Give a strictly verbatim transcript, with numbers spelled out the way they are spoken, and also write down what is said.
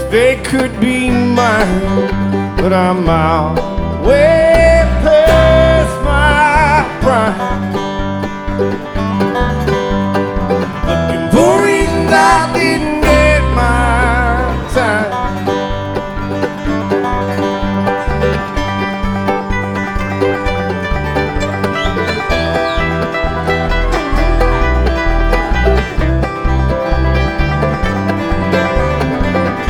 they could be mine, but I'm out way